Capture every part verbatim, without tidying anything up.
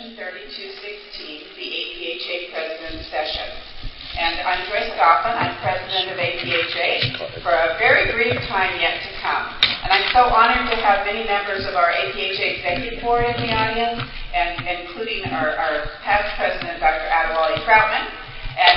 Session thirty-two sixteen, the A P H A President Session. And I'm Joyce Goffin. I'm President of A P H A for a very brief time yet to come. And I'm so honored to have many members of our A P H A Executive Board in the audience, and including our, our past President, Doctor Adewale Troutman. And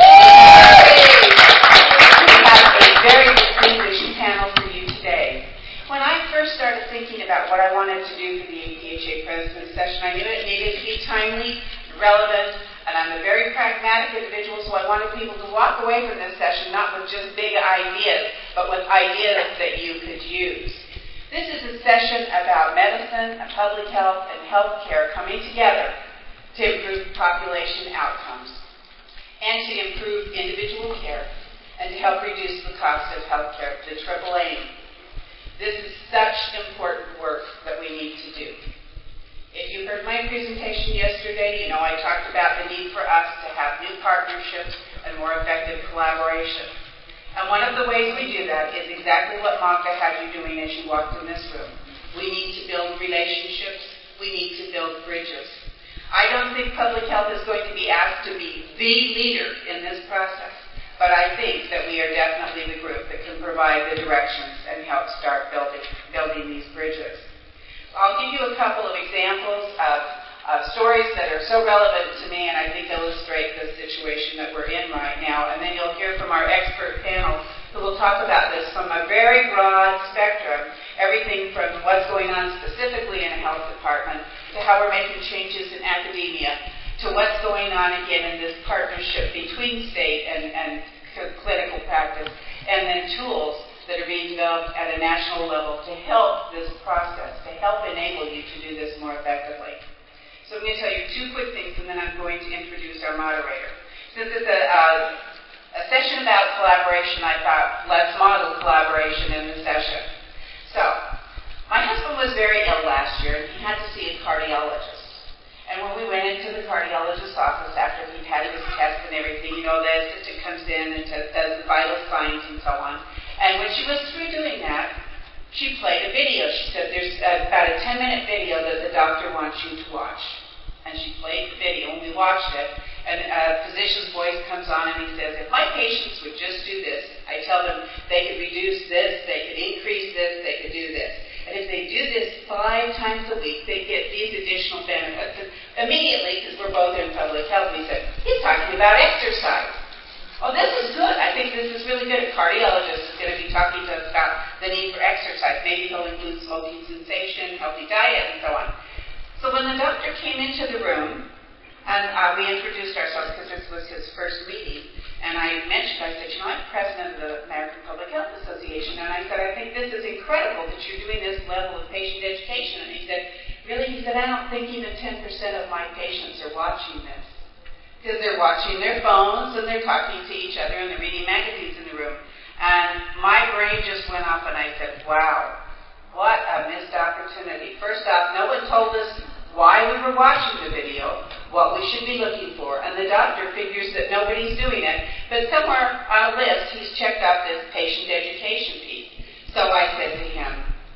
we have a very distinguished panel for you today. When I first started thinking about what I wanted to do for the A P H A President Session, I knew it needed to be timely, relevant, and I'm a very pragmatic individual, so I wanted people to walk away from this session not with just big ideas, but with ideas that you could use. This is a session about medicine and public health and healthcare coming together to improve population outcomes and to improve individual care and to help reduce the cost of healthcare, the triple aim. This is such important work that we need to do. If you heard my presentation yesterday, you know I talked about the need for us to have new partnerships and more effective collaboration. And one of the ways we do that is exactly what Magda had you doing as you walked in this room. We need to build relationships. We need to build bridges. I don't think public health is going to be asked to be the leader in this process. But I think that we are definitely the group that can provide the directions and help start building, building these bridges. I'll give you a couple of examples of, of stories that are so relevant to me and I think illustrate the situation that we're in right now. And then you'll hear from our expert panel who will talk about this from a very broad spectrum, everything from what's going on specifically in a health department to how we're making changes in academia, to what's going on again in this partnership between state and, and clinical practice, and then tools that are being developed at a national level to help this process, to help enable you to do this more effectively. So I'm going to tell you two quick things, and then I'm going to introduce our moderator. Since it's a, uh, a session about collaboration, I thought let's model collaboration in the session. So, my husband was very ill last year, and he had to see a cardiologist. And when we went into the cardiologist's office after he'd had his test and everything, you know, the assistant comes in and t- does the vital signs and so on. And when she was through doing that, she played a video. She said, there's uh, about a ten-minute video that the doctor wants you to watch. And she played the video, and we watched it. And a physician's voice comes on, and he says, if my patients would just do this, I tell them they could reduce this, they could increase this, they could do this. And if they do this five times a week, they get these additional benefits. And immediately, because we're both in public health, we said, he's talking about exercise. Oh, this is good. I think this is really good. A cardiologist is going to be talking to us about the need for exercise. Maybe he'll include smoking cessation, healthy diet, and so on. So when the doctor came into the room, and uh, we introduced ourselves because this was his first meeting, and I mentioned, I said, you know, I'm president of the American Public Health Association, and I said, I think this is incredible that you're doing this level of patient education. And he said, really? He said, I don't think even ten percent of my patients are watching this. Because they're watching their phones, and they're talking to each other, and they're reading magazines in the room. And my brain just went off, and I said, wow, what a missed opportunity. First off, no one told us why we were watching the video, what we should be looking for, and the doctor figures that nobody's doing it, but somewhere on a list he's checked out this patient education piece. So I said to him,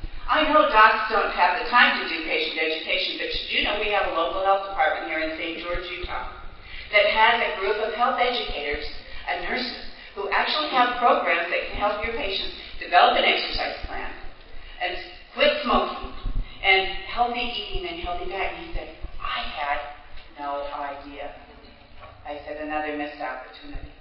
I know docs don't have the time to do patient education, but did you know we have a local health department here in Saint George, Utah, that has a group of health educators and nurses who actually have programs that can help your patients develop an exercise plan and quit smoking and healthy eating and healthy diet. And he said, I had no idea. I said, another missed opportunity.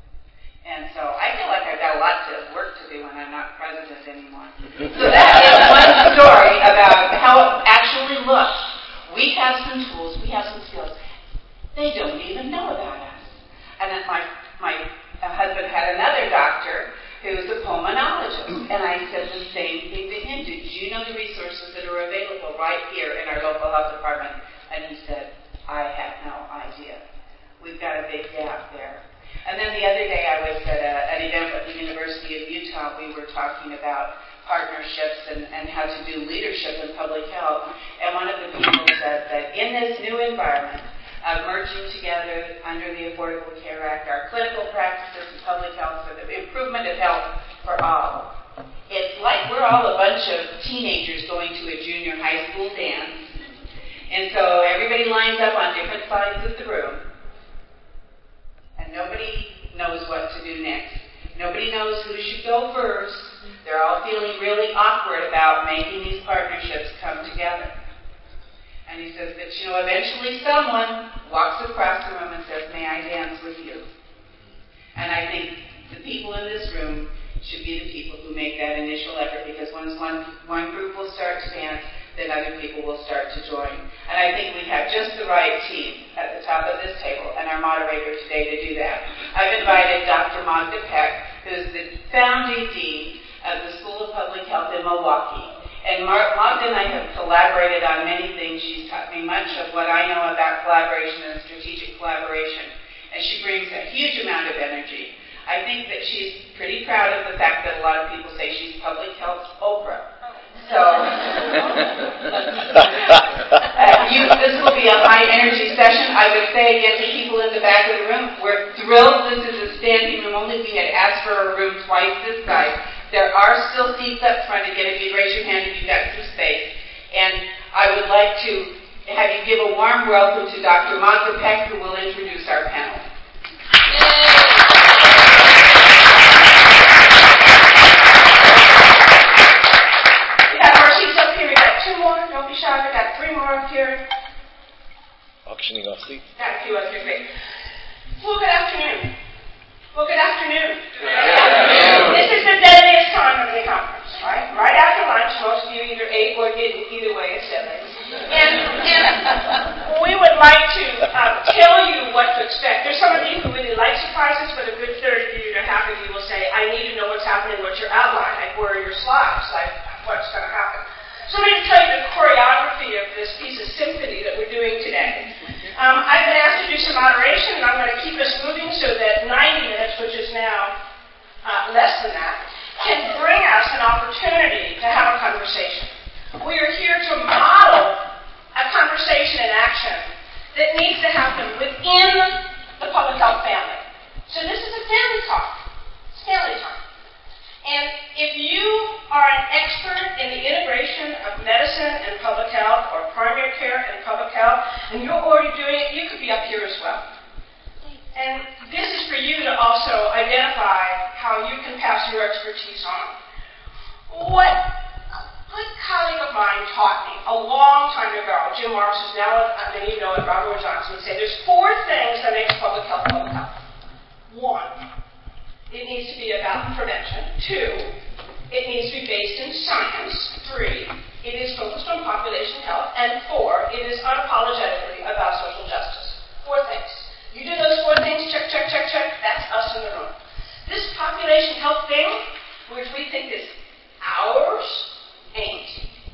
And so I feel like I've got a lot of work to do when I'm not president anymore. So that is one story about how it actually looks. We have some tools, we have some skills. They don't even know about us. And then my, my husband had another doctor who was a pulmonologist. And I said the same thing to him. Did you know the resources that are available right here in our local health department? And he said, I had no idea. We've got a big gap there. And then the other day I was at a, an event at the University of Utah. We were talking about partnerships and, and how to do leadership in public health. And one of the people said that in this new environment, Uh, merging together under the Affordable Care Act, our clinical practices in public health for the improvement of health for all. It's like we're all a bunch of teenagers going to a junior high school dance, and so everybody everybody lines up on different sides of the room, and nobody knows what to do next. Nobody knows who should go first. They're all feeling really awkward about making these partnerships come together. And he says that, you know, eventually someone walks across the room and says, may I dance with you? And I think the people in this room should be the people who make that initial effort, because once one, one group will start to dance, then other people will start to join. And I think we have just the right team at the top of this table and our moderator today to do that. I've invited Doctor Magda Peck, who's the founding dean of the School of Public Health in Milwaukee. And Mar- Magda and I have collaborated on many things. She's taught me much of what I know about collaboration and strategic collaboration. And she brings a huge amount of energy. I think that she's pretty proud of the fact that a lot of people say she's public health's Oprah. So, uh, you, this will be a high-energy session. I would say again to people in the back of the room, we're thrilled this is a standing room only. We had asked for a room twice this size. There are still seats up front. Again, if you raise your hand, if you've got some space. And I would like to have you give a warm welcome to Doctor Magda Peck, who will introduce our panel. We have our seats up here. We got two more. Don't be shy. We got three more up here. Auctioning off seats. Got a few up here. Great. Well, good afternoon. Well, good afternoon. Good afternoon. This is the deadliest time of the conference, right? Right after lunch, most of you either ate or didn't. Either way, it's deadly. And, and we would like to uh, tell you what to expect. There's some of you who really like surprises, but a good third of you to half of you will say, I need to know what's happening, what's your outline, like where are your slides, like what's going to happen. So I'm going to tell you the choreography of this piece of symphony that we're doing today. Um, I've been asked to do some moderation, and I'm going to keep us moving so that ninety minutes, which is now uh, less than that, can bring us an opportunity to have a conversation. We are here to model a conversation in action that needs to happen within the public health family. So this is a family talk. It's family time. And if you are an expert in the integration of medicine and public health, or primary care and public health, and you're already doing it, you could be up here as well. And this is for you to also identify how you can pass your expertise on. What a good colleague of mine taught me a long time ago, Jim Marks is now, I mean, you know it, Robert Johnson would say, there's four things that make public health public health. One, it needs to be about prevention. Two, it needs to be based in science. Three, it is focused on population health. And four, it is unapologetically about social justice. Four things. You do those four things, check, check, check, check, that's us in the room. This population health thing, which we think is ours, ain't.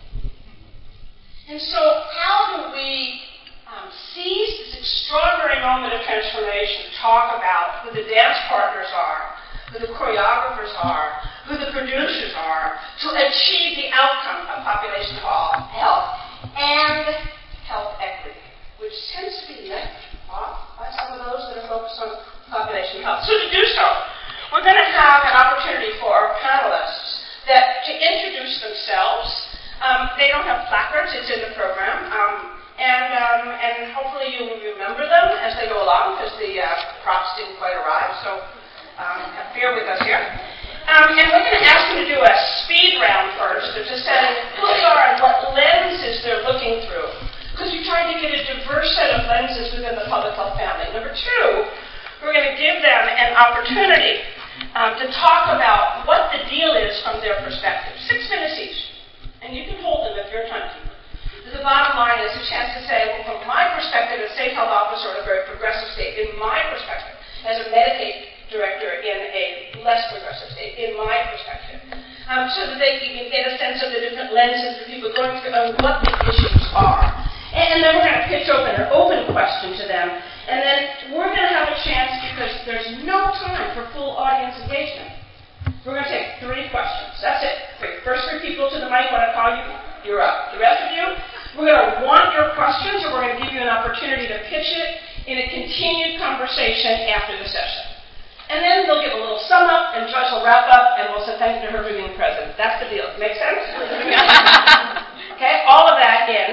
And so how do we um, seize this extraordinary moment of transformation, talk about who the dance partners are, who the choreographers are, who the producers are, to achieve the outcome of population health and health equity, which tends to be left off by some of those that are focused on population health. So to do so, we're going to have an opportunity for our panelists that to introduce themselves. Um, they don't have placards, it's in the program. Um, and, um, and hopefully you will remember them as they go along, because the uh, props didn't quite arrive. So Um, bear with us here. Um, and we're going to ask them to do a speed round first, to set in who they are and what lenses they're looking through. Because we tried to get a diverse set of lenses within the public health family. Number two, we're going to give them an opportunity um, to talk about what the deal is from their perspective. Six minutes each. And you can hold them if you're a timekeeper. The bottom line is a chance to say, well, from my perspective as state health officer in a very progressive state, in my perspective, as a Medicaid director in a less progressive state, in my perspective, um, so that they can get a sense of the different lenses that people are going through and what the issues are. And, and then we're going to pitch open an open question to them, and then we're going to have a chance, because there's no time for full audience engagement. We're going to take three questions. That's it. Three. First three people to the mic when I call you, you're up. The rest of you, we're going to want your questions, and we're going to give you an opportunity to pitch it in a continued conversation after the session. And then they'll give a little sum up, and Joyce will wrap up, and we'll say thank you to her for being present. That's the deal. Make sense? Okay, all of that in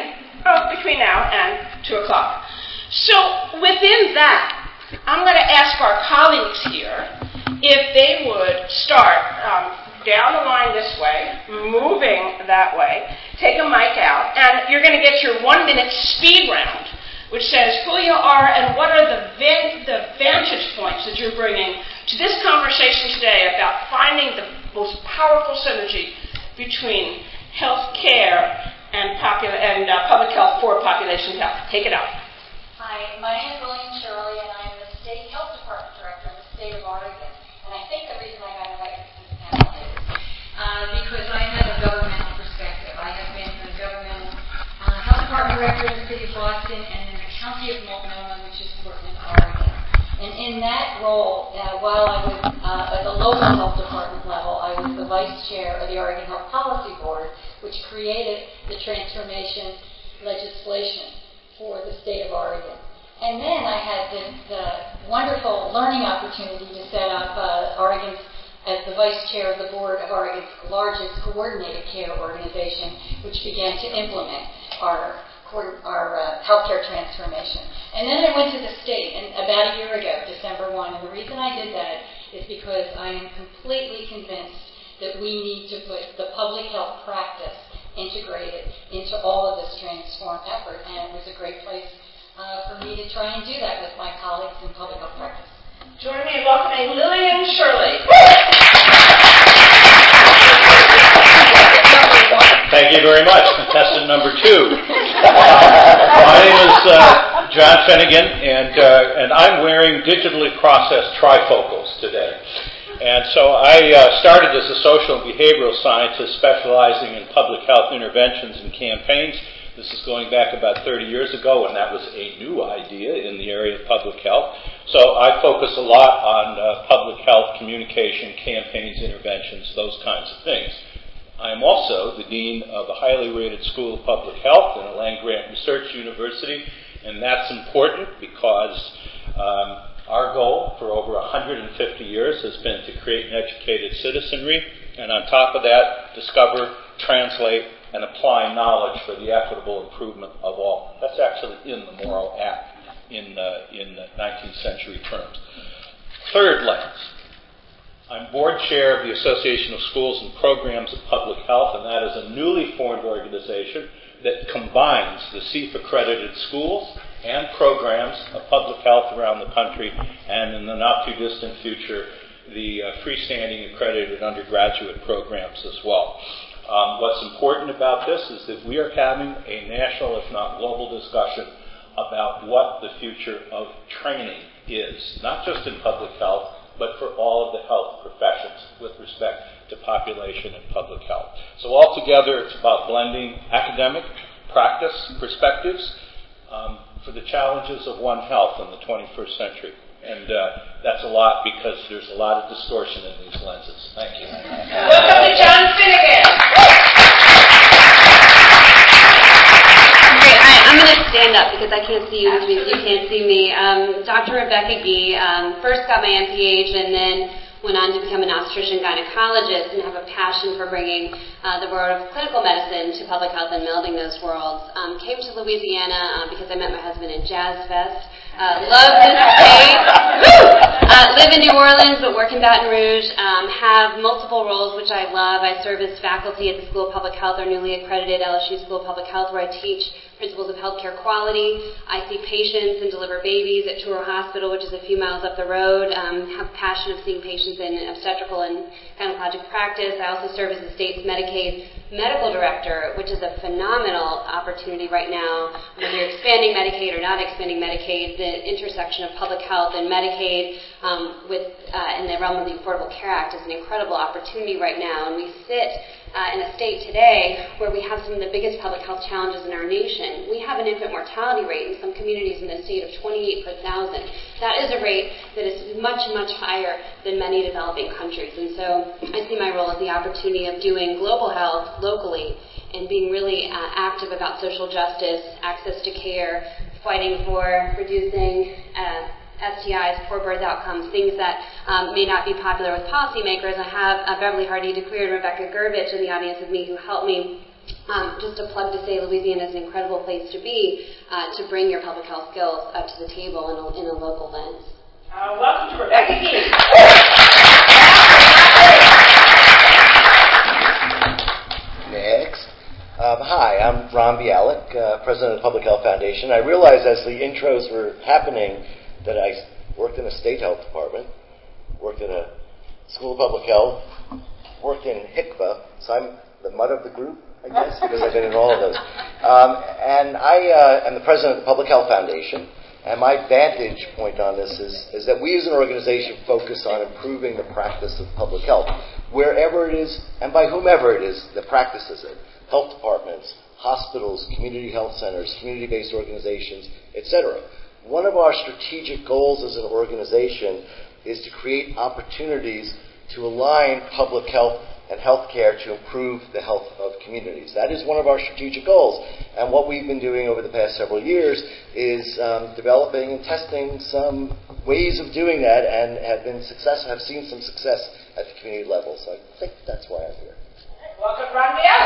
oh, between now and two o'clock. So within that, I'm going to ask our colleagues here if they would start um, down the line this way, moving that way, take a mic out, and you're going to get your one-minute speed round, which says who you are and what are the, van- the vantage points that you're bringing to this conversation today about finding the most powerful synergy between health care and, popul- and uh, public health for population health. Take it out. Hi, my name is Lillian Shirley, and I'm the State Health Department Director in the state of Oregon. And I think the reason I got invited to this panel is uh, because I have a governmental perspective. I have been the governmental uh, health department director in the city of Boston and in the county of Multnomah, which is Portland, Oregon. And in that role, uh, while I was uh, at the local health department level, I was the vice chair of the Oregon Health Policy Board, which created the transformation legislation for the state of Oregon. And then I had the, the wonderful learning opportunity to set up uh, Oregon's, as the vice chair of the board of Oregon's largest coordinated care organization, which began to implement our our uh, healthcare transformation. And then I went to the state, and about a year ago, December first, and the reason I did that is because I am completely convinced that we need to put the public health practice integrated into all of this transform effort, and it was a great place uh, for me to try and do that with my colleagues in public health practice. Join me in welcoming Lillian Shirley. Thank you very much. Contestant number two. Uh, my name is uh, John Finnegan, and uh, and I'm wearing digitally processed trifocals today. And so I uh, started as a social and behavioral scientist specializing in public health interventions and campaigns. This is going back about thirty years ago, and that was a new idea in the area of public health. So I focus a lot on uh, public health communication, campaigns, interventions, those kinds of things. I am also the dean of a highly rated school of public health and a land-grant research university, and that's important because um, our goal for over one hundred fifty years has been to create an educated citizenry, and on top of that, discover, translate, and apply knowledge for the equitable improvement of all. That's actually in the Morrow Act in, uh, in nineteenth century terms. Third lens. I'm board chair of the Association of Schools and Programs of Public Health, and that is a newly formed organization that combines the C E F accredited schools and programs of public health around the country, and in the not-too-distant future, the uh, freestanding accredited undergraduate programs as well. Um, what's important about this is that we are having a national, if not global, discussion about what the future of training is, not just in public health, but for all of the health professions with respect to population and public health. So altogether, it's about blending academic, practice, perspectives um, for the challenges of One Health in the twenty-first century. And uh, that's a lot because there's a lot of distortion in these lenses. Thank you. Welcome to John Finnegan. Great. I, I'm going to stand up because I can't see you, which means you can't see me. Um, Doctor Rebecca Gee um, first got my M P H and then went on to become an obstetrician gynecologist and have a passion for bringing uh, the world of clinical medicine to public health and melding those worlds. Um, came to Louisiana uh, because I met my husband at Jazz Fest. Uh, love the state. uh, live in New Orleans, but work in Baton Rouge. Um, have multiple roles, which I love. I serve as faculty at the School of Public Health, our newly accredited L S U School of Public Health, where I teach principles of healthcare quality. I see patients and deliver babies at Touro Hospital, which is a few miles up the road. Um, have a passion of seeing patients in obstetrical and gynecologic practice. I also serve as the state's Medicaid medical director, which is a phenomenal opportunity right now. Whether you're expanding Medicaid or not expanding Medicaid, the intersection of public health and Medicaid um, with uh, in the realm of the Affordable Care Act is an incredible opportunity right now. And we sit uh, in a state today where we have some of the biggest public health challenges in our nation. We have an infant mortality rate in some communities in the state of twenty-eight per thousand. That is a rate that is much, much higher than many developing countries. And so I see my role as the opportunity of doing global health locally and being really uh, active about social justice, access to care, fighting for reducing uh, S T Is, poor birth outcomes, things that um, may not be popular with policymakers. I have uh, Beverly Hardy DeClear and Rebecca Gerbich in the audience with me who helped me Um, just a plug to say Louisiana is an incredible place to be, uh, to bring your public health skills up to the table in a, in a local lens. Uh, welcome to Rebecca Gee. Next. Um, hi, I'm Ron Bialik, uh, President of the Public Health Foundation. I realized as the intros were happening that I worked in a state health department, worked in a school of public health, worked in H I C V A, so I'm the mud of the group, I guess, because I've been in all of those. Um, and I uh, am the President of the Public Health Foundation, and my vantage point on this is, is that we as an organization focus on improving the practice of public health, wherever it is and by whomever it is that practices it. Health departments, hospitals, community health centers, community-based organizations, et cetera. One of our strategic goals as an organization is to create opportunities to align public health and healthcare to improve the health of communities. That is one of our strategic goals. And what we've been doing over the past several years is um, developing and testing some ways of doing that, and have been successful, have seen some success at the community level. So I think that's why I'm here. Welcome, Ron Bialik.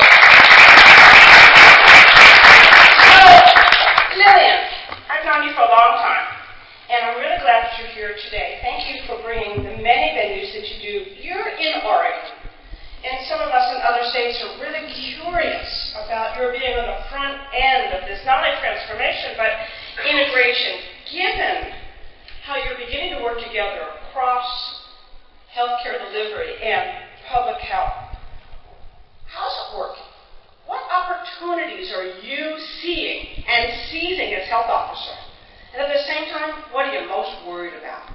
So, Lillian, I've known you for a long time, and I'm really glad that you're here today. Thank you for bringing the many venues that you do. You're in Oregon, and some of us in other states are really curious about your being on the front end of this, not only transformation, but integration, given how you're beginning to work together across healthcare delivery and public health. How's it working? What opportunities are you seeing and seizing as health officer? And at the same time, what are you most worried about?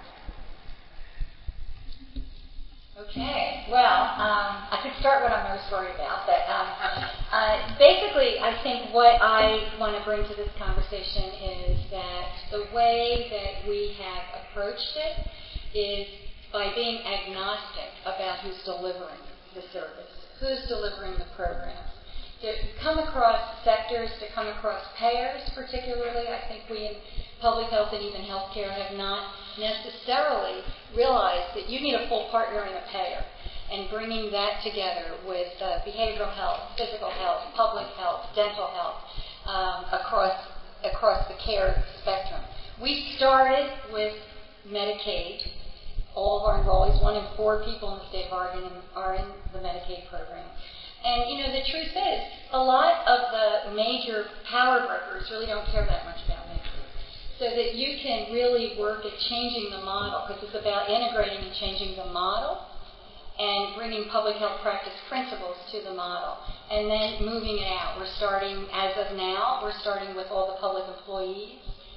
Okay, well, um, I could start what I'm most worried about, but um, uh, basically I think what I want to bring to this conversation is that the way that we have approached it is by being agnostic about who's delivering the service, who's delivering the programs. To come across sectors, to come across payers particularly, I think we in public health and even healthcare have not necessarily realized that you need a full partner in a payer, and bringing that together with uh, behavioral health, physical health, public health, dental health, um, across across the care spectrum. We started with Medicaid. All of our enrollees, one in four people in the state of Oregon are in the Medicaid program. And, you know, the truth is, a lot of the major power brokers really don't care that much about Medicaid. So that you can really work at changing the model, because it's about integrating and changing the model and bringing public health practice principles to the model, and then moving it out. We're starting, as of now, we're starting with all the public employees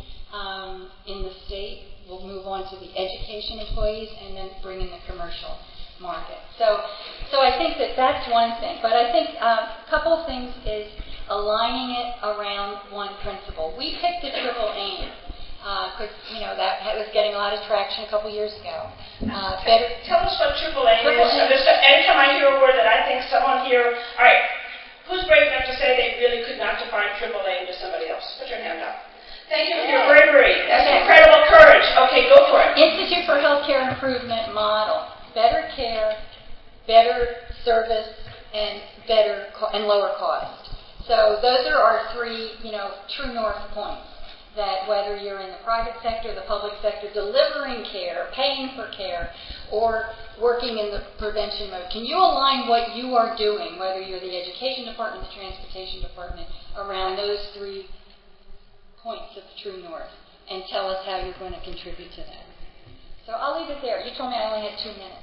um, in the state. We'll move on to the education employees, and then bring in the commercial market. So, so I think that that's one thing. But I think um, a couple of things is aligning it around one principle. We picked the triple aim because uh, you know that was getting a lot of traction a couple years ago. Uh, better. Tell us what triple aim triple is. aim. So anytime I hear a word that I think someone here, all right, who's brave enough to say they really could not define triple aim to somebody else? Put your hand up. Thank you for your bravery. That's okay. Incredible courage. Okay, go for it. Institute for Healthcare Improvement model. Better care, better service, and better co- and lower cost. So those are our three, you know, true north points. That whether you're in the private sector, the public sector, delivering care, paying for care, or working in the prevention mode, can you align what you are doing, whether you're the education department, the transportation department, around those three points of the true north, and tell us how you're going to contribute to that. So I'll leave it there. You told me I only had two minutes.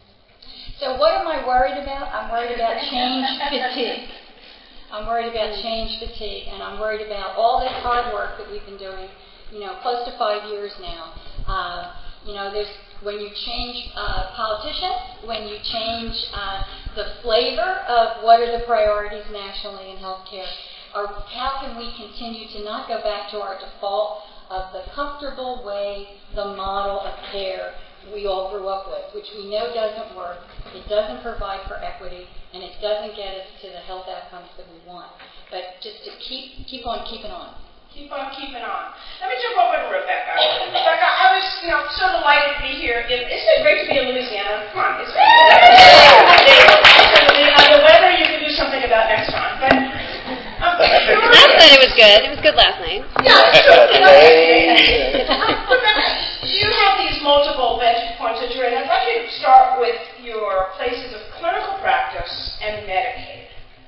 So what am I worried about? I'm worried about change fatigue. I'm worried about change fatigue, and I'm worried about all this hard work that we've been doing, you know, close to five years now. Uh, you know, there's when you change uh, politicians, when you change uh, the flavor of what are the priorities nationally in healthcare, or how can we continue to not go back to our default of the comfortable way, the model of care we all grew up with, which we know doesn't work, it doesn't provide for equity, and it doesn't get us to the health outcomes that we want. But just to keep keep on keeping on. Keep on keeping on. Let me jump over to Rebecca. Rebecca, I was, you know, so delighted to be here. In, isn't it great to be in Louisiana? Come on, it's great. The weather, you can do something about next time. But um, Last night it was good. It was good last night. Rebecca, you have these multiple vantage points that you're in. I'd like you to start with your places of clinical practice and Medicaid.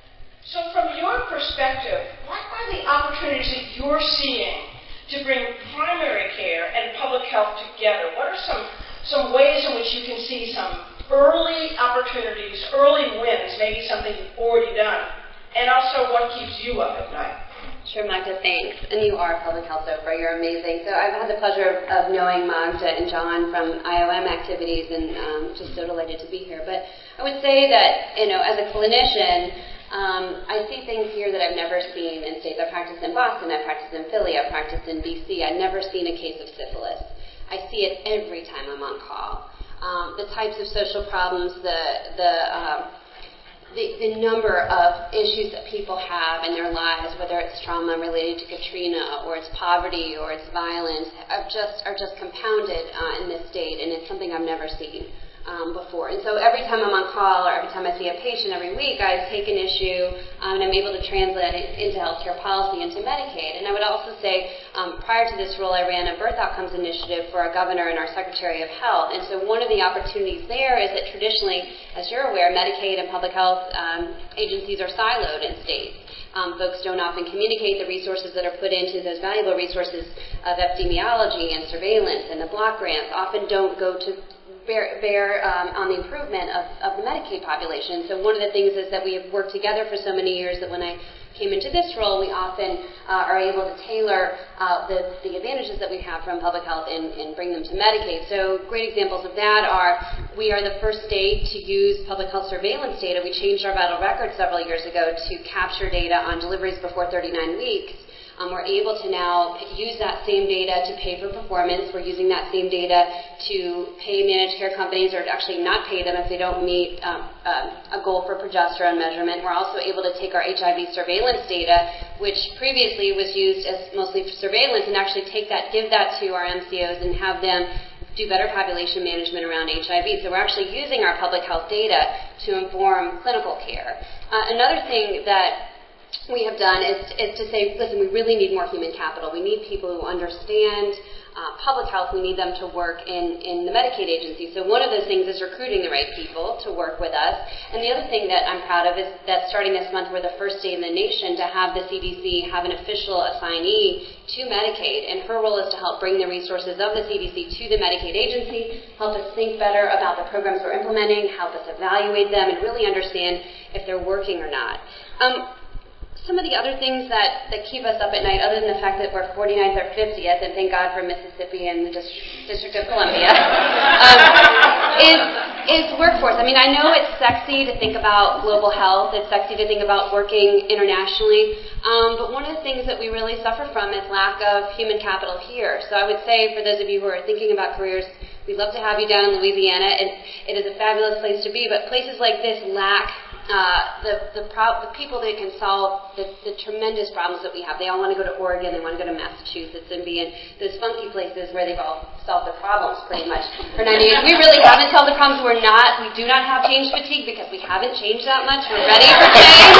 So from your perspective, what are the opportunities that you're seeing to bring primary care and public health together? What are some, some ways in which you can see some early opportunities, early wins, maybe something you've already done, and also what keeps you up at night? Sure, Magda, thanks. And you are Public Health Oprah. You're amazing. So I've had the pleasure of, of knowing Magda and John from I O M activities, and um, just so delighted to be here. But I would say that, you know, as a clinician, um, I see things here that I've never seen in states. I practiced in Boston, I practiced in Philly, I practiced in B C. I've never seen a case of syphilis. I see it every time I'm on call. Um, the types of social problems, the the um, The, the number of issues that people have in their lives, whether it's trauma related to Katrina or it's poverty or it's violence, are just are just compounded uh, in this state, and it's something I've never seen um, before. And so every time I'm on call or every time I see a patient every week, I take an issue um, and I'm able to translate it into healthcare policy, into Medicaid. And I would also say, um, prior to this role, I ran a birth outcomes initiative for our governor and our Secretary of Health. And so one of the opportunities there is that traditionally, as you're aware, Medicaid and public health um, agencies are siloed in states. Um, folks don't often communicate the resources that are put into those valuable resources of epidemiology and surveillance, and the block grants often don't go to bear, bear um, on the improvement of, of the Medicaid population. So one of the things is that we have worked together for so many years that when I came into this role, we often uh, are able to tailor uh, the, the advantages that we have from public health and, and bring them to Medicaid. So great examples of that are we are the first state to use public health surveillance data. We changed our vital records several years ago to capture data on deliveries before thirty-nine weeks. Um, we're able to now use that same data to pay for performance. We're using that same data to pay managed care companies, or to actually not pay them if they don't meet um, uh, a goal for progesterone measurement. We're also able to take our H I V surveillance data, which previously was used as mostly for surveillance, and actually take that, give that to our M C Os and have them do better population management around H I V. So we're actually using our public health data to inform clinical care. Uh, another thing that we have done is, is to say, listen, we really need more human capital. We need people who understand uh, public health. We need them to work in, in the Medicaid agency. So one of those things is recruiting the right people to work with us. And the other thing that I'm proud of is that starting this month, we're the first state in the nation to have the C D C have an official assignee to Medicaid. And her role is to help bring the resources of the C D C to the Medicaid agency, help us think better about the programs we're implementing, help us evaluate them, and really understand if they're working or not. Um, Some of the other things that, that keep us up at night, other than the fact that we're forty-ninth or fiftieth, and thank God for Mississippi and the District, District of Columbia, um, is, is workforce. I mean, I know it's sexy to think about global health. It's sexy to think about working internationally. Um, but one of the things that we really suffer from is lack of human capital here. So I would say, for those of you who are thinking about careers, we'd love to have you down in Louisiana. It, it is a fabulous place to be, but places like this lack Uh, the the, pro- the people that can solve the, the tremendous problems that we have. They all want to go to Oregon, they want to go to Massachusetts and be in those funky places where they've all solved the problems pretty much for ninety years. We really haven't solved the problems. We're not, we do not have change fatigue because we haven't changed that much. We're ready for change.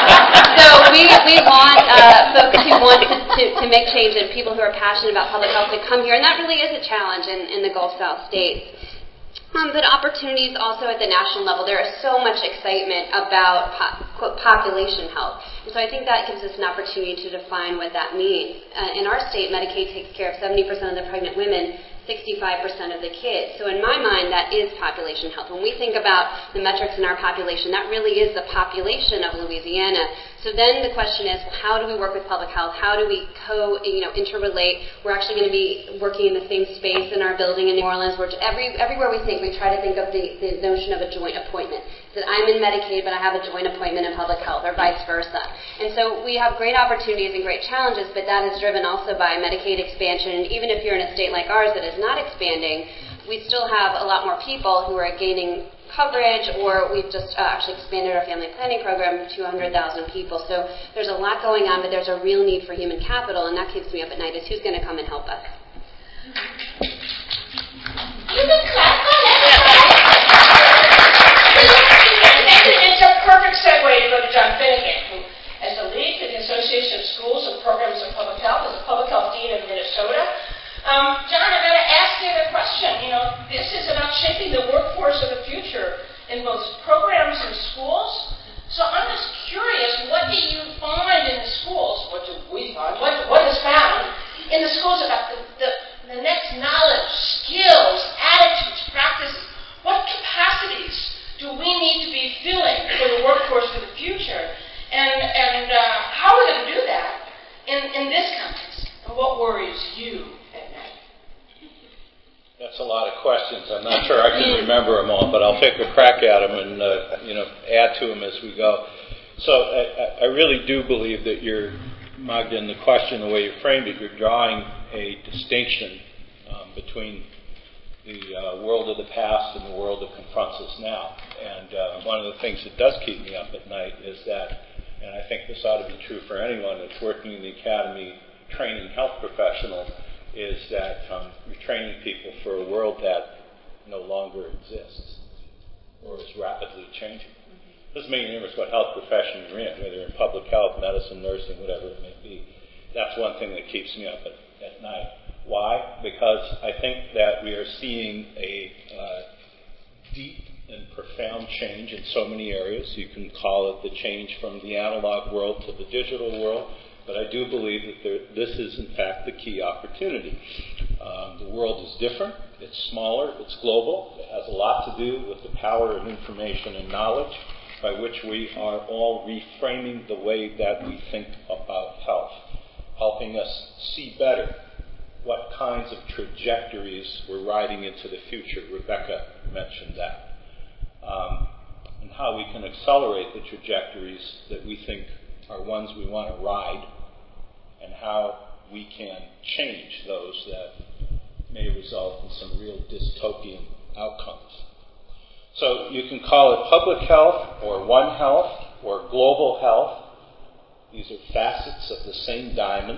So we, we want uh, folks who want to, to, to make change and people who are passionate about public health to come here. And that really is a challenge in, in the Gulf South states. Um, but opportunities also at the national level. There is so much excitement about po- quote, population health. And so I think that gives us an opportunity to define what that means. Uh, in our state, Medicaid takes care of seventy percent of the pregnant women, sixty-five percent of the kids. So in my mind, that is population health. When we think about the metrics in our population, that really is the population of Louisiana. So then the question is, how do we work with public health? How do we co, you know, interrelate? We're actually going to be working in the same space in our building in New Orleans. Where every, everywhere we think, we try to think of the, the notion of a joint appointment. That I'm in Medicaid, but I have a joint appointment in public health, or vice versa. And so we have great opportunities and great challenges, but that is driven also by Medicaid expansion. And even if you're in a state like ours that is not expanding, we still have a lot more people who are gaining coverage, or we've just uh, actually expanded our family planning program to two hundred thousand people. So there's a lot going on, but there's a real need for human capital, and that keeps me up at night, is who's going to come and help us. You can clap for that. It's a perfect segue to go to John shaping the workforce of the future in both programs and schools. So I'm just curious, what do you find in the schools? What do we find? What, what is found in the schools about the, the, the next knowledge, skills, attitudes, practices? What capacities do we need to be filling for the workforce for the future? And, and uh, how are we going to do that in, in this context? And what worries you at night? That's a lot of questions. I'm not sure I can remember them all, but I'll take a crack at them and uh, you know add to them as we go. So I, I really do believe that you're, Magda, in the question, the way you framed it, you're drawing a distinction um, between the uh, world of the past and the world that confronts us now. And uh, one of the things that does keep me up at night is that, and I think this ought to be true for anyone that's working in the academy training health professionals, is that um, you're training people for a world that no longer exists or is rapidly changing. Mm-hmm. Doesn't make any difference what health profession you're in, whether you're in public health, medicine, nursing, whatever it may be. That's one thing that keeps me up at, at night. Why? Because I think that we are seeing a uh, deep and profound change in so many areas. You can call it the change from the analog world to the digital world. But I do believe that there, this is, in fact, the key opportunity. Um, the world is different. It's smaller. It's global. It has a lot to do with the power of information and knowledge by which we are all reframing the way that we think about health, helping us see better what kinds of trajectories we're riding into the future. Rebecca mentioned that. Um, and how we can accelerate the trajectories that we think are ones we want to ride, and how we can change those that may result in some real dystopian outcomes. So you can call it public health or One Health or global health. These are facets of the same diamond,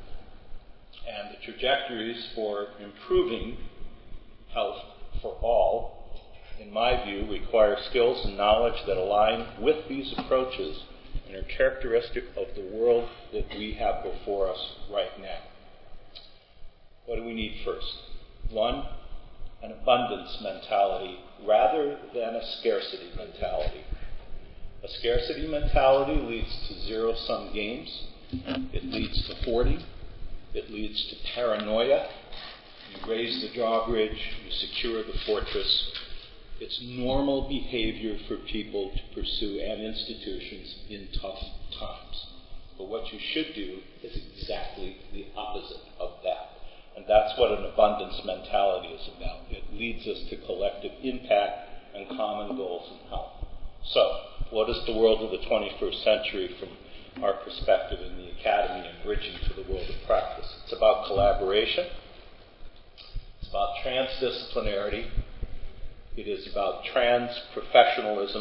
and the trajectories for improving health for all, in my view, require skills and knowledge that align with these approaches and are characteristic of the world that we have before us right now. What do we need first? One, an abundance mentality rather than a scarcity mentality. A scarcity mentality leads to zero-sum games. It leads to hoarding. It leads to paranoia. You raise the drawbridge, you secure the fortress. It's normal behavior for people to pursue and institutions in tough times. But what you should do is exactly the opposite of that. And that's what an abundance mentality is about. It leads us to collective impact and common goals in health. So, what is the world of the twenty-first century from our perspective in the academy and bridging to the world of practice? It's about collaboration. It's about transdisciplinarity. It is about trans-professionalism.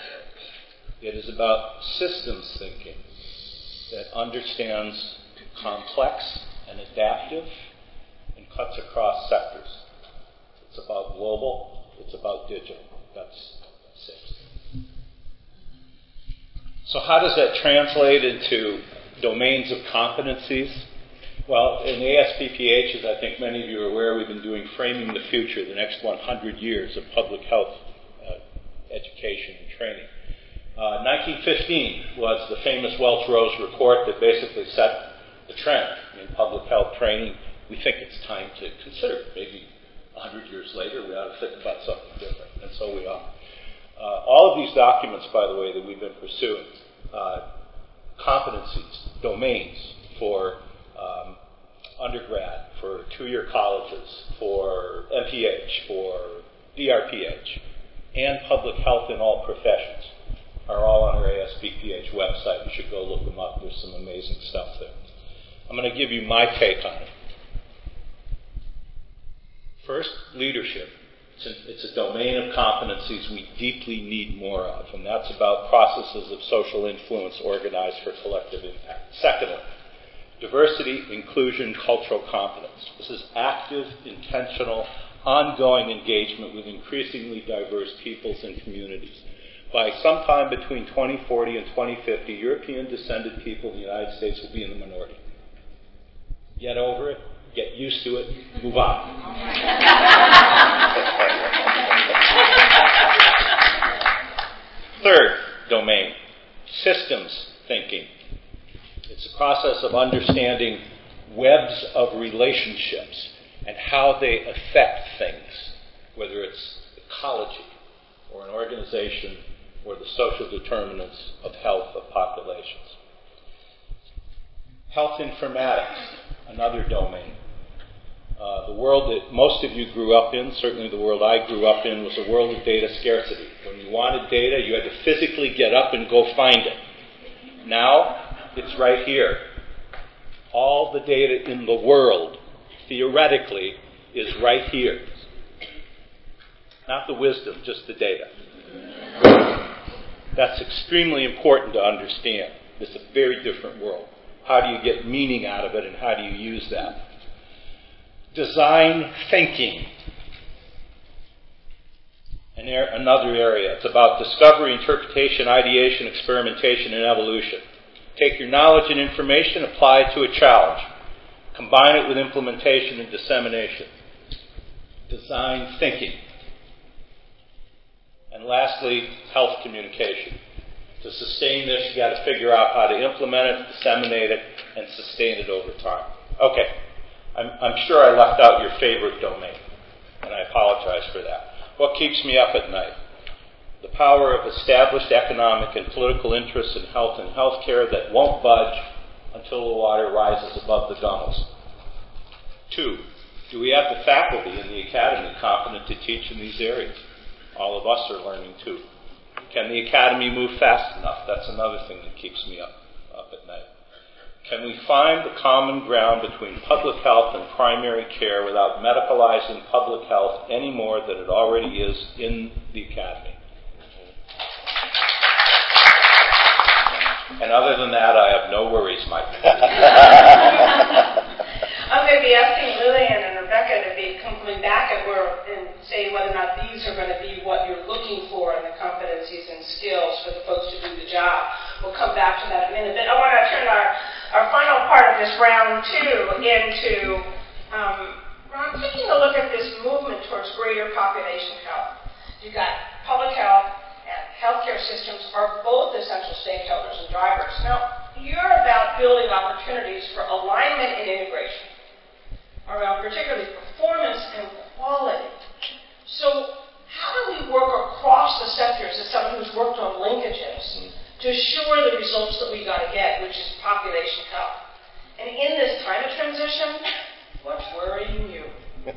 It is about systems thinking that understands complex and adaptive and cuts across sectors. It's about global. It's about digital. That's, that's it. So how does that translate into domains of competencies? Well, in A S P P H, as I think many of you are aware, we've been doing Framing the Future, the next one hundred years of public health uh, education and training. Uh, nineteen fifteen was the famous Welch-Rose report that basically set the trend in public health training. We think it's time to consider it. Maybe one hundred years later, we ought to think about something different, and so we are. Uh, all of these documents, by the way, that we've been pursuing, uh, competencies, domains for um, undergrad, for two-year colleges, for M P H, for D R P H, and public health in all professions are all on our A S P P H website. You should go look them up. There's some amazing stuff there. I'm going to give you my take on it. First, leadership. It's a, it's a domain of competencies we deeply need more of, and that's about processes of social influence organized for collective impact. Secondly, diversity, inclusion, cultural competence. This is active, intentional, ongoing engagement with increasingly diverse peoples and communities. By sometime between twenty forty and twenty fifty, European-descended people in the United States will be in the minority. Get over it, get used to it, move on. Systems thinking. It's a process of understanding webs of relationships and how they affect things, whether it's ecology or an organization or the social determinants of health of populations. Health informatics, another domain. Uh, the world that most of you grew up in, certainly the world I grew up in, was a world of data scarcity. When you wanted data, you had to physically get up and go find it. Now, it's right here. All the data in the world, theoretically, is right here. Not the wisdom, just the data. That's extremely important to understand. It's a very different world. How do you get meaning out of it, and how do you use that? Design thinking. An er- another area. It's about discovery, interpretation, ideation, experimentation, and evolution. Take your knowledge and information, apply it to a challenge. Combine it with implementation and dissemination. Design thinking. And lastly, health communication. To sustain this, you've got to figure out how to implement it, disseminate it, and sustain it over time. Okay. I'm, I'm sure I left out your favorite domain, and I apologize for that. What keeps me up at night? The power of established economic and political interests in health and healthcare that won't budge until the water rises above the gunnels. Two, do we have the faculty in the academy competent to teach in these areas? All of us are learning too. Can the academy move fast enough? That's another thing that keeps me up, up at night. Can we find the common ground between public health and primary care without medicalizing public health any more than it already is in the academy? And other than that, I have no worries, Mike. I'm going to be asking Lillian and Rebecca to be coming back at work and say whether or not these are going to be what you're looking for in the competencies and skills for the folks to do the job. We'll come back to that in a minute. But I want to turn our, our final part of this round two into um, Ron, taking a look at this movement towards greater population health. You've got public health and healthcare systems are both essential stakeholders and drivers. Now, you're about building opportunities for alignment and integration around particularly performance and quality. So how do we work across the sectors as someone who's worked on linkages to assure the results that we got to get, which is population health? And in this time of transition, what's worrying you?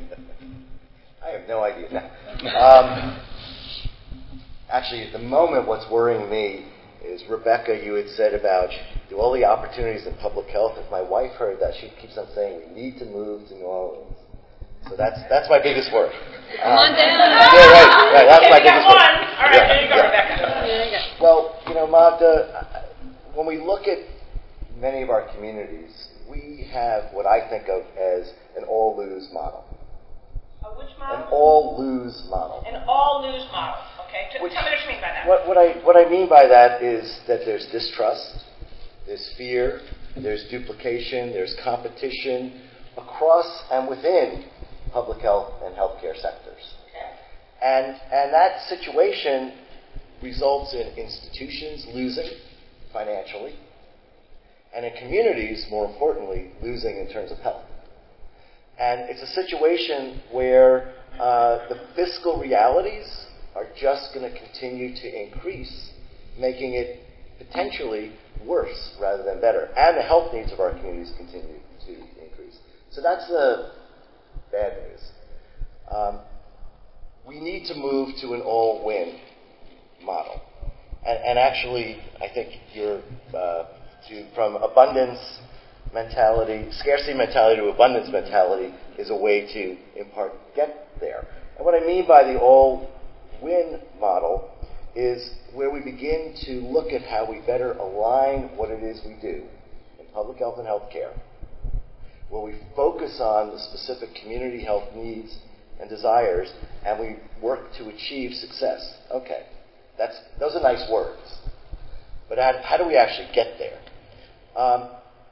I have no idea. um, actually, at the moment, what's worrying me is, Rebecca, you had said about do all the opportunities in public health. If my wife heard that, she keeps on saying we need to move to New Orleans. So that's that's my biggest worry. Come on um, down. Yeah, right, right. That's okay, my we biggest got worry. one. All right, Yeah, there you go, yeah. Rebecca. Yeah. Well, you know, Magda, when we look at many of our communities, we have what I think of as an all-lose model. Uh, which model? An all-lose model. An all-lose model. Okay, T- Which, tell me what you mean by that. What, what I what I mean by that is that there's distrust, there's fear, there's duplication, there's competition across and within public health and healthcare sectors. Okay. And and that situation results in institutions losing financially, and in communities, more importantly, losing in terms of health. And it's a situation where uh, the fiscal realities are just going to continue to increase, making it potentially worse rather than better. And the health needs of our communities continue to increase. So that's the bad news. Um, we need to move to an all-win model. And, and actually, I think you're uh, to, from abundance mentality, scarcity mentality to abundance mentality is a way to, in part, get there. And what I mean by the all-win model is where we begin to look at how we better align what it is we do in public health and healthcare, where we focus on the specific community health needs and desires, and we work to achieve success. Okay, that's those are nice words, but how, how do we actually get there? Um,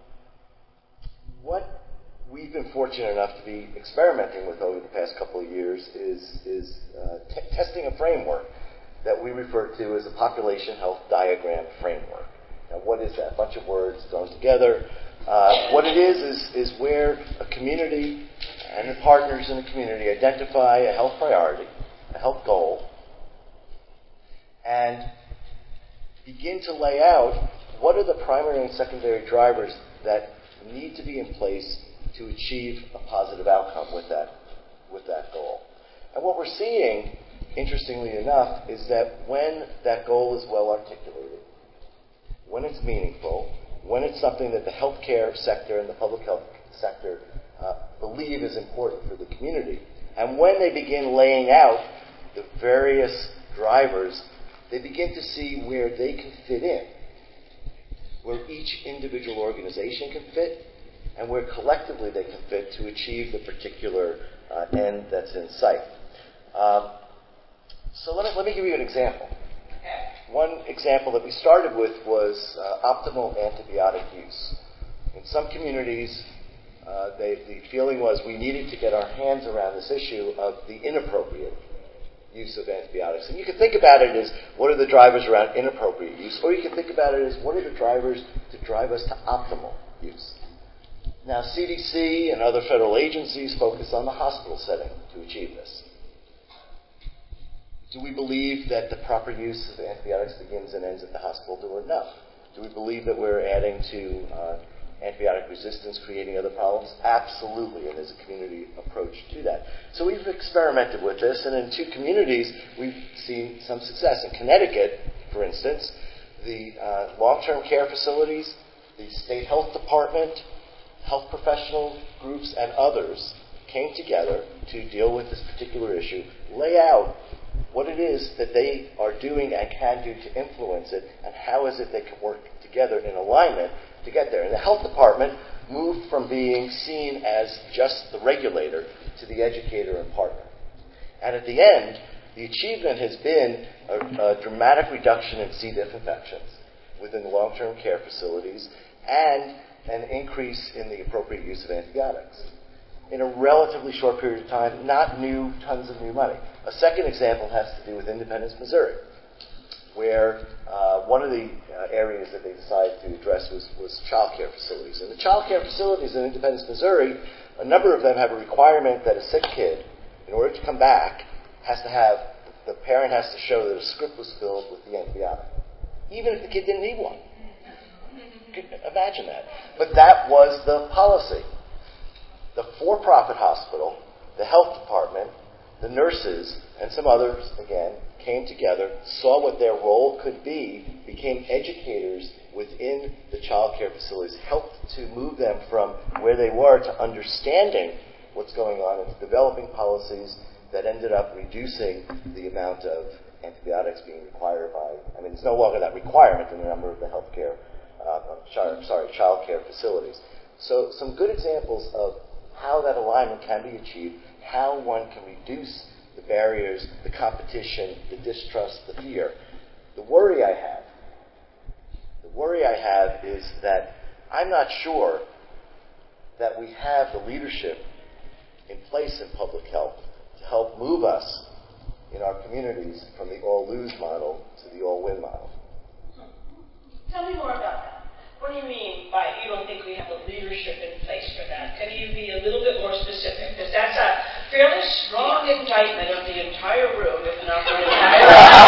what we've been fortunate enough to be experimenting with over the past couple of years is, is uh, t- testing a framework that we refer to as a population health diagram framework. Now, what is that? A bunch of words thrown together. Uh, what it is, is is where a community and the partners in the community identify a health priority, a health goal, and begin to lay out what are the primary and secondary drivers that need to be in place to achieve a positive outcome with that, with that goal. And what we're seeing, interestingly enough, is that when that goal is well articulated, when it's meaningful, when it's something that the healthcare sector and the public health sector uh, believe is important for the community, and when they begin laying out the various drivers, they begin to see where they can fit in, where each individual organization can fit, and where collectively they can fit to achieve the particular uh, end that's in sight. Um, so let me, let me give you an example. One example that we started with was uh, optimal antibiotic use. In some communities, uh, they, the feeling was we needed to get our hands around this issue of the inappropriate use of antibiotics. And you can think about it as what are the drivers around inappropriate use, or you can think about it as what are the drivers to drive us to optimal use. Now, C D C and other federal agencies focus on the hospital setting to achieve this. Do we believe that the proper use of antibiotics begins and ends at the hospital door? No. Do we believe that we're adding to uh, antibiotic resistance, creating other problems? Absolutely, and there's a community approach to that. So we've experimented with this, and in two communities, we've seen some success. In Connecticut, for instance, the uh, long-term care facilities, the state health department, health professional groups, and others came together to deal with this particular issue, lay out what it is that they are doing and can do to influence it, and how is it they can work together in alignment to get there. And the health department moved from being seen as just the regulator to the educator and partner. And at the end, the achievement has been a, a dramatic reduction in C. diff infections within the long-term care facilities and an increase in the appropriate use of antibiotics in a relatively short period of time, not new tons of new money. A second example has to do with Independence, Missouri, where uh, one of the uh, areas that they decided to address was, was child care facilities. And the child care facilities in Independence, Missouri, a number of them have a requirement that a sick kid, in order to come back, has to have, the parent has to show that a script was filled with the antibiotic, even if the kid didn't need one. Imagine that. But that was the policy. The for-profit hospital, the health department, the nurses, and some others, again, came together, saw what their role could be, became educators within the child care facilities, helped to move them from where they were to understanding what's going on and to developing policies that ended up reducing the amount of antibiotics being required by, I mean, it's no longer that requirement in a number of the healthcare, uh, sorry, child care facilities. So some good examples of how that alignment can be achieved, how one can reduce the barriers, the competition, the distrust, the fear. The worry I have, the worry I have is that I'm not sure that we have the leadership in place in public health to help move us in our communities from the all-lose model to the all-win model. Tell me more about that. What do you mean by you don't think we have the leadership in place for that? Can you be a little bit more specific? Because that's a fairly strong indictment of the entire room, if not the entire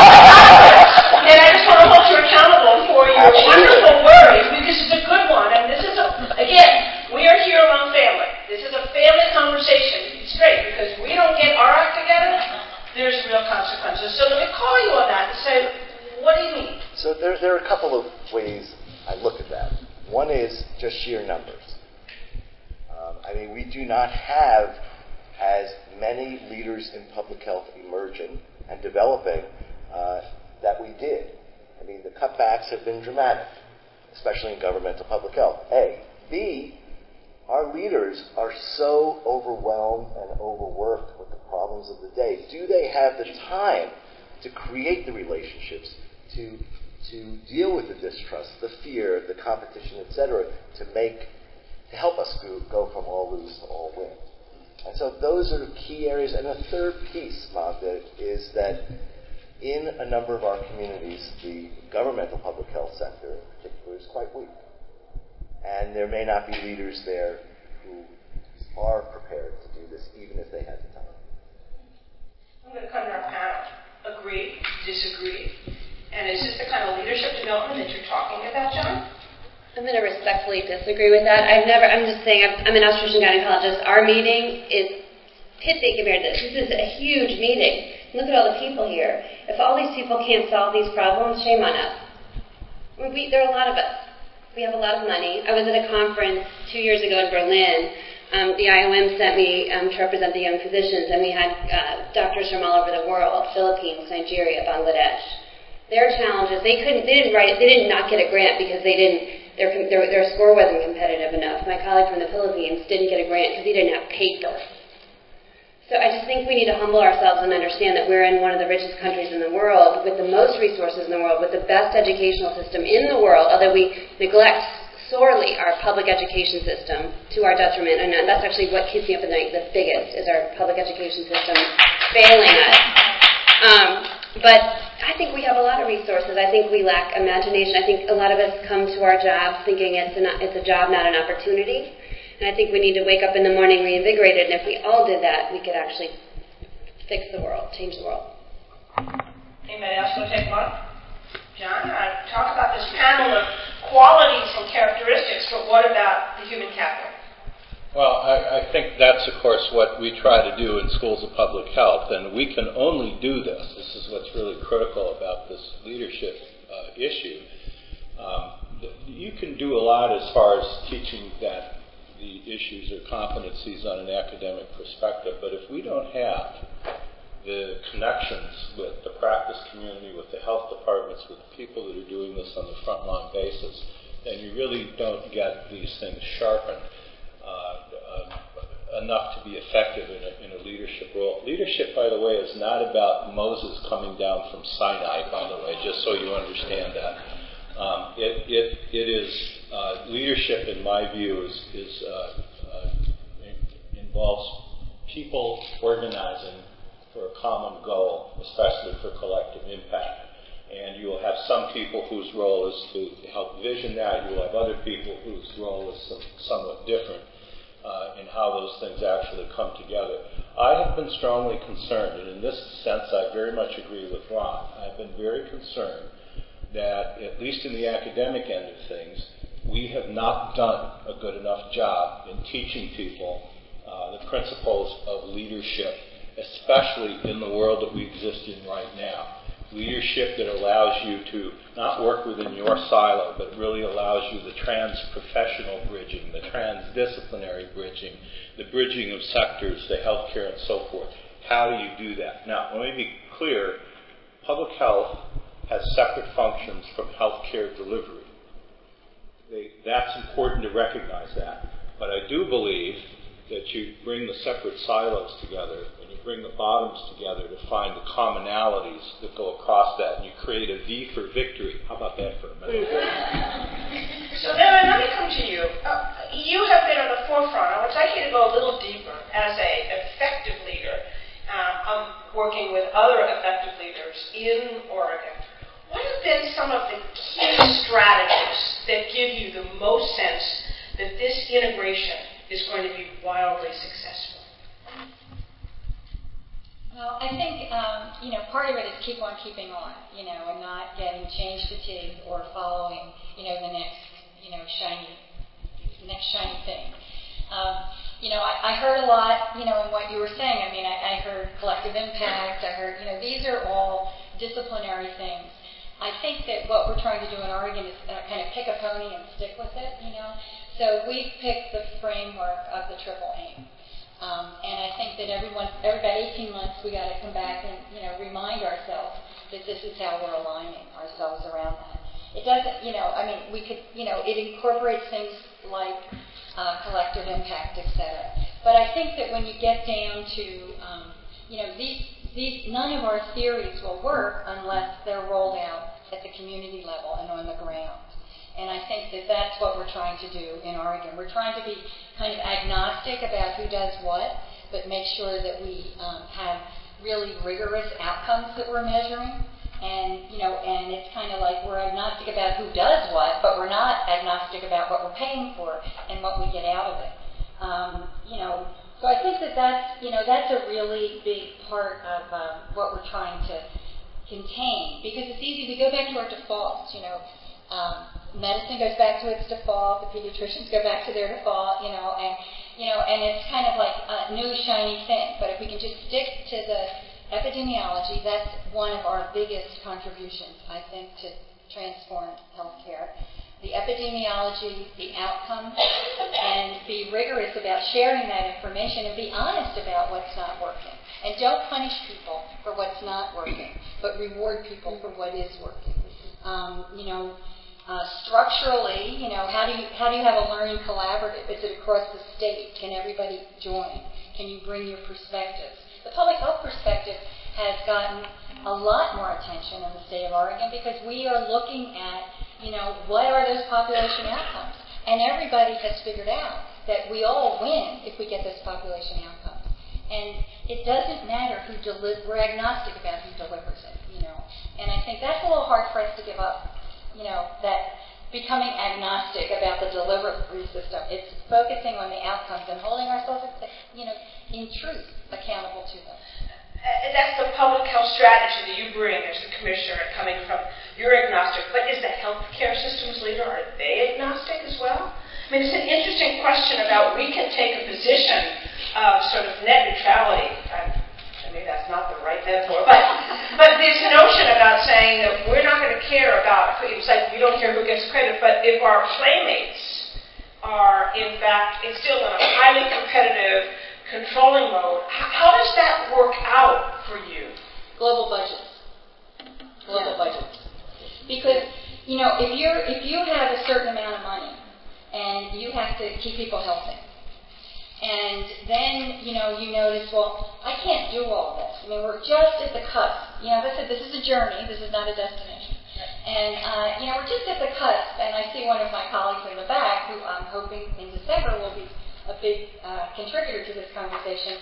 room. And I just want to hold you accountable for your wonderful worries, because it's a good one. And this is, a, again, we are here among family. This is a family conversation. It's great, because we don't get our act together, there's real consequences. So let me call you on that and say, what do you mean? So there, there are a couple of ways I look at that. One is just sheer numbers. Um, I mean, we do not have as many leaders in public health emerging and developing uh, that we did. I mean, the cutbacks have been dramatic, especially in governmental public health. A. B. Our leaders are so overwhelmed and overworked with the problems of the day. Do they have the time to create the relationships, to to deal with the distrust, the fear, the competition, et cetera, to make, to help us go, go from all lose to all win? And so those are the key areas. And the third piece, Magda, is that in a number of our communities, the governmental public health sector in particular is quite weak. And there may not be leaders there who are prepared to do this, even if they had the time. I'm going to come to our panel. Agree, disagree. And is this the kind of leadership development that you're talking about, John? I'm going to respectfully disagree with that. I've never, I'm just saying, I'm, I'm an obstetrician gynecologist. Our meeting is pithy compared to this. This is a huge meeting. Look at all the people here. If all these people can't solve these problems, shame on us. We, there are a lot of us. We have a lot of money. I was at a conference two years ago in Berlin. Um, the I O M sent me um, to represent the young physicians, and we had uh, doctors from all over the world: Philippines, Nigeria, Bangladesh. Their challenges, they couldn't, they didn't write, they did not get a grant because they didn't, their, their, their score wasn't competitive enough. My colleague from the Philippines didn't get a grant because he didn't have paper. So I just think we need to humble ourselves and understand that we're in one of the richest countries in the world, with the most resources in the world, with the best educational system in the world, although we neglect sorely our public education system to our detriment. And that's actually what keeps me up at night the biggest, is our public education system failing us. Um, but I think we have a lot of resources. I think we lack imagination. I think a lot of us come to our jobs thinking it's, an, it's a job, not an opportunity. And I think we need to wake up in the morning reinvigorated, and if we all did that, we could actually fix the world, change the world. Anybody else want to take one? John, uh, talk about this panel of qualities and characteristics, but what about the human capital? Well, I, I think that's, of course, what we try to do in schools of public health, and we can only do this. This is what's really critical about this leadership uh, issue. Um, you can do a lot as far as teaching that the issues or competencies on an academic perspective, but if we don't have the connections with the practice community, with the health departments, with the people that are doing this on the front line basis, then you really don't get these things sharpened uh, uh, enough to be effective in a, in a leadership role. Leadership, by the way, is not about Moses coming down from Sinai, by the way, just so you understand that. Um, it, it, it is uh, leadership, in my view, is, is uh, uh, involves people organizing for a common goal, especially for collective impact. And you will have some people whose role is to help vision that. You will have other people whose role is some, somewhat different uh, in how those things actually come together. I have been strongly concerned, and in this sense I very much agree with Ron. I've been very concerned that, at least in the academic end of things, we have not done a good enough job in teaching people uh, the principles of leadership, especially in the world that we exist in right now. Leadership that allows you to not work within your silo, but really allows you the trans-professional bridging, the transdisciplinary bridging, the bridging of sectors, the healthcare and so forth. How do you do that? Now, let me be clear. Public health has separate functions from healthcare delivery. They, that's important to recognize that. But I do believe that you bring the separate silos together and you bring the bottoms together to find the commonalities that go across that, and you create a V for victory. How about that for a minute? So then let me come to you. Uh, you have been on the forefront. I would like you to go a little deeper as an effective leader, uh, um, working with other effective leaders in Oregon. What have been some of the key strategies that give you the most sense that this integration is going to be wildly successful? Well, I think, um, you know, part of it is keep on keeping on, you know, and not getting change fatigue or following, you know, the next, you know, shiny, next shiny thing. Um, you know, I, I heard a lot, you know, in what you were saying. I mean, I, I heard collective impact. I heard, you know, these are all disciplinary things. I think that what we're trying to do in Oregon is uh, kind of pick a pony and stick with it, you know. So we've picked the framework of the triple aim. Um, and I think that everyone, every about eighteen months, we got to come back and, you know, remind ourselves that this is how we're aligning ourselves around that. It doesn't, you know, I mean, we could, you know, it incorporates things like uh, collective impact, et cetera. But I think that when you get down to, um, you know, these, these, none of our theories will work unless they're rolled out at the community level and on the ground. And I think that that's what we're trying to do in Oregon. We're trying to be kind of agnostic about who does what, but make sure that we um, have really rigorous outcomes that we're measuring. And, you know, and it's kind of like we're agnostic about who does what, but we're not agnostic about what we're paying for and what we get out of it. Um, you know, so I think that that's, you know, that's a really big part of uh, what we're trying to contain, because it's easy. We go back to our defaults, you know. Um, medicine goes back to its default. The pediatricians go back to their default, you know, and you know, and it's kind of like a new shiny thing. But if we can just stick to the epidemiology, that's one of our biggest contributions, I think, to transform healthcare. The epidemiology, the outcomes, and be rigorous about sharing that information and be honest about what's not working. And don't punish people for what's not working, but reward people for what is working. Um, you know, uh, structurally, you know, how do you how do you have a learning collaborative? Is it across the state? Can everybody join? Can you bring your perspectives? The public health perspective has gotten a lot more attention in the state of Oregon because we are looking at, you know, what are those population outcomes? And everybody has figured out that we all win if we get those population outcomes. And it doesn't matter who delivers, we're agnostic about who delivers it, you know. And I think that's a little hard for us to give up, you know, that becoming agnostic about the delivery system. It's focusing on the outcomes and holding ourselves, you know, in truth, accountable to them. And that's the public health strategy that you bring as a commissioner, coming from, you're agnostic, but is the healthcare systems leader, are they agnostic as well? I mean, it's an interesting question about we can take a position of sort of net neutrality. I, maybe that's not the right metaphor, but but this notion about saying that we're not going to care about, it's like we don't care who gets credit, but if our playmates are, in fact, it's still in a highly competitive controlling mode, how does that work out for you? Global budgets. Global yeah. budgets. Because, you know, if you're if you have a certain amount of money and you have to keep people healthy, and then, you know, you notice, well, I can't do all this. I mean, we're just at the cusp. You know, as I said, this is a journey. This is not a destination. And, uh, you know, we're just at the cusp. And I see one of my colleagues in the back who I'm hoping in December will be a big uh, contributor to this conversation.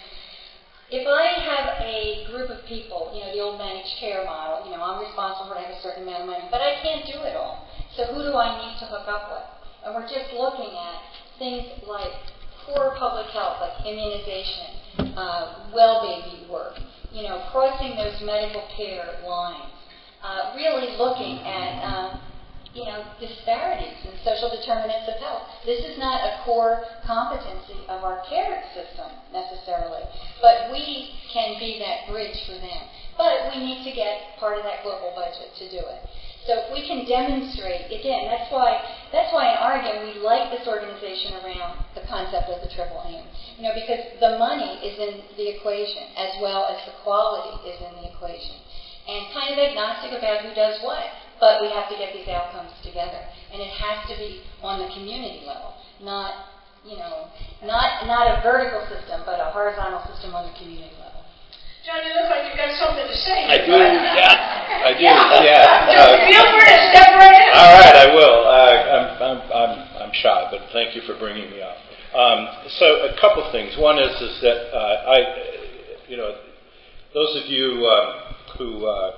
If I have a group of people, you know, the old managed care model, you know, I'm responsible for having a certain amount of money, but I can't do it all. So who do I need to hook up with? And we're just looking at things like core public health, like immunization, uh, well baby work, you know, crossing those medical care lines, uh, really looking at, uh, you know, disparities in social determinants of health. This is not a core competency of our care system necessarily, but we can be that bridge for them. But we need to get part of that global budget to do it. So if we can demonstrate, again, that's why that's why in Oregon we like this organization around the concept of the triple aim. You know, because the money is in the equation as well as the quality is in the equation. And kind of agnostic about who does what, but we have to get these outcomes together. And it has to be on the community level, not, you know, not not a vertical system, but a horizontal system on the community level. John, you look like you got something to say. I do, yeah. I do, yeah. yeah. Uh, Feel free to step right in. All right, I will. Uh, I'm, I'm, I'm, I'm shy, but thank you for bringing me up. Um, so a couple things. One is is that uh, I, you know, those of you um, who uh,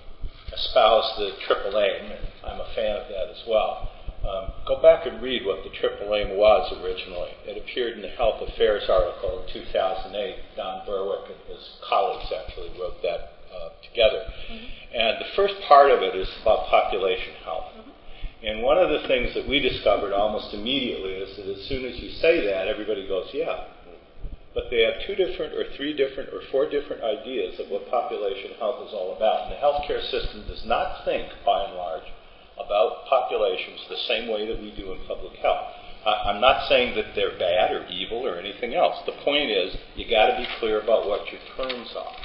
espouse the triple aim, and I'm a fan of that as well. Um, go back and read what the triple aim was originally. It appeared in the Health Affairs article in two thousand eight. Don Berwick and his colleagues actually wrote that uh, together. Mm-hmm. And the first part of it is about population health. Mm-hmm. And one of the things that we discovered almost immediately is that as soon as you say that, everybody goes, yeah. But they have two different or three different or four different ideas of what population health is all about. And the healthcare system does not think, by and large, about populations the same way that we do in public health. Uh, I'm not saying that they're bad or evil or anything else. The point is, you got to be clear about what your terms are.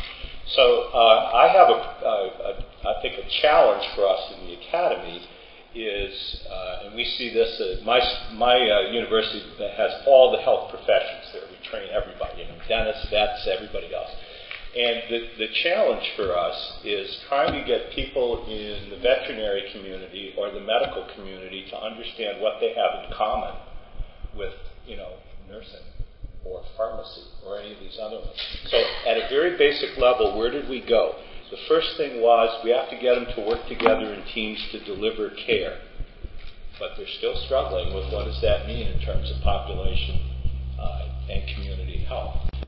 So uh, I have a, a, a, I think, a challenge for us in the academy is, uh, and we see this at my my uh, university that has all the health professions there. We train everybody, you know, dentists, vets, everybody else. And the, the challenge for us is trying to get people in the veterinary community or the medical community to understand what they have in common with, you know, nursing or pharmacy or any of these other ones. So at a very basic level, where did we go? The first thing was we have to get them to work together in teams to deliver care. But they're still struggling with what does that mean in terms of population uh, and community health.